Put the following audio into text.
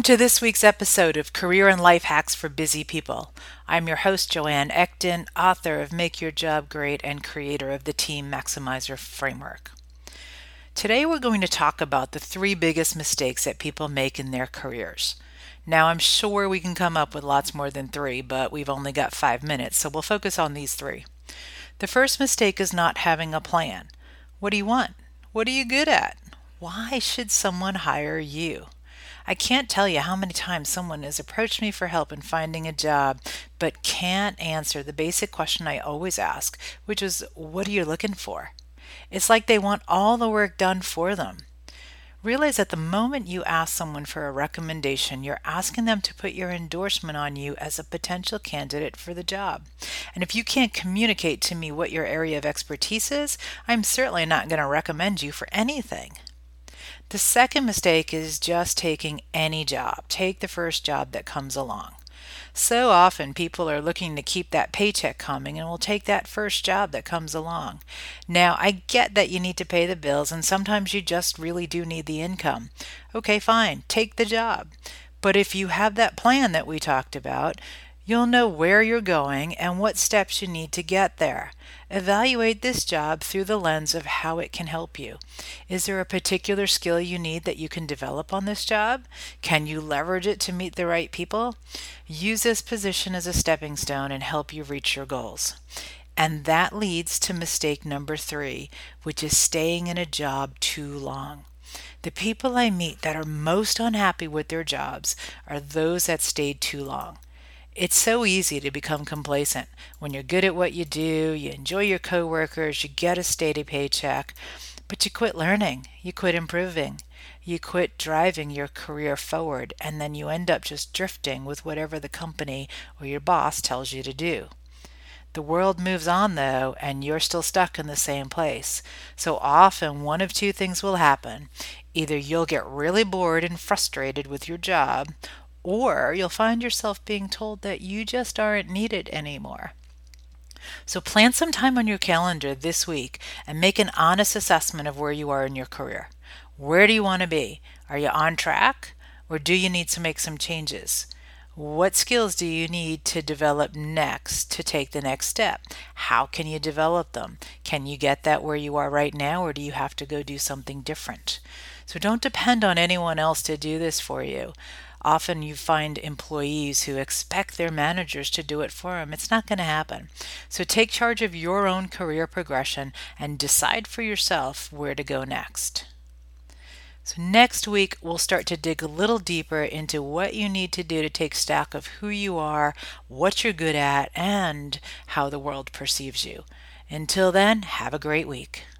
to this week's episode of Career and Life Hacks for Busy People. I'm your host, Joanne Ecton, author of Make Your Job Great and creator of the Team Maximizer Framework. Today we're going to talk about the three biggest mistakes that people make in their careers. Now, I'm sure we can come up with lots more than three, but we've only got 5 minutes, so we'll focus on these three. The first mistake is not having a plan. What do you want? What are you good at? Why should someone hire you? I can't tell you how many times someone has approached me for help in finding a job, but can't answer the basic question I always ask, which is, what are you looking for? It's like they want all the work done for them. Realize that the moment you ask someone for a recommendation, you're asking them to put your endorsement on you as a potential candidate for the job. And if you can't communicate to me what your area of expertise is, I'm certainly not going to recommend you for anything. The second mistake is just taking any job. Take the first job that comes along. So often people are looking to keep that paycheck coming and will take that first job that comes along. Now, I get that you need to pay the bills and sometimes you just really do need the income. Okay, fine, take the job. But if you have that plan that we talked about, you'll know where you're going and what steps you need to get there. Evaluate this job through the lens of how it can help you. Is there a particular skill you need that you can develop on this job? Can you leverage it to meet the right people? Use this position as a stepping stone and help you reach your goals. And that leads to mistake number 3, which is staying in a job too long. The people I meet that are most unhappy with their jobs are those that stayed too long. It's so easy to become complacent when you're good at what you do, you enjoy your coworkers, you get a steady paycheck, but you quit learning, you quit improving, you quit driving your career forward, and then you end up just drifting with whatever the company or your boss tells you to do. The world moves on though, and you're still stuck in the same place. So often one of two things will happen. Either you'll get really bored and frustrated with your job, or you'll find yourself being told that you just aren't needed anymore. So plan some time on your calendar this week and make an honest assessment of where you are in your career. Where do you want to be? Are you on track? Or do you need to make some changes? What skills do you need to develop next to take the next step? How can you develop them? Can you get that where you are right now, or do you have to go do something different? So don't depend on anyone else to do this for you. Often you find employees who expect their managers to do it for them. It's not going to happen. So take charge of your own career progression and decide for yourself where to go next. So next week, we'll start to dig a little deeper into what you need to do to take stock of who you are, what you're good at, and how the world perceives you. Until then, have a great week.